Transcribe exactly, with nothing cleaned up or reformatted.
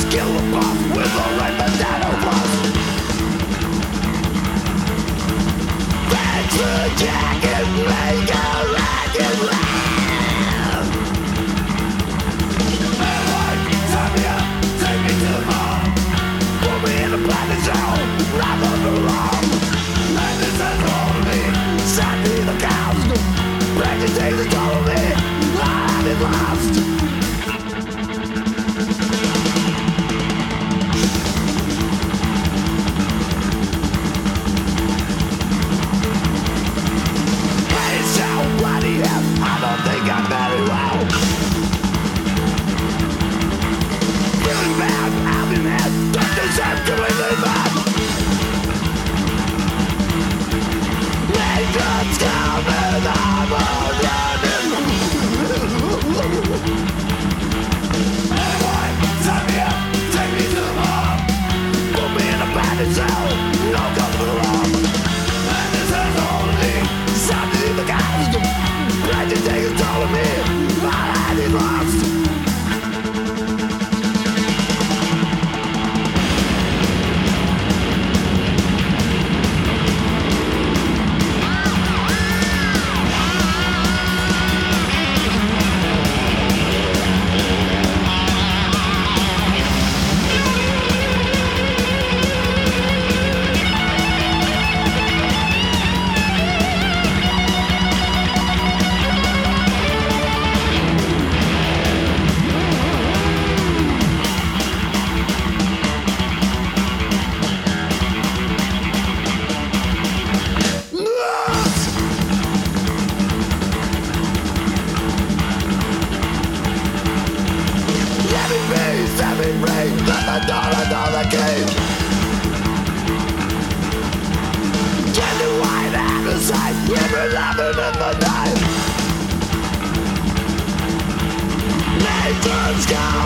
Kill the boss with a red bandana plus. Thanks for jacket, make a racket laugh. Everyone, turn me up, take me to the bar. Put me in the planet zone, right on the alarm. And this has hold of me, send me the cows. Breaking things that told me, I've been lost. I don't think I'm very well. Feeling bad, I'll be mad. Don't deserve to live bad. Nature's coming, I'm running. Everyone, turn me up, take me to the bar. Put me in a bandit cell, no comfort alarm. And this has only something in the guys. Right to take a toll of me, my hand is lost. Nature's gone.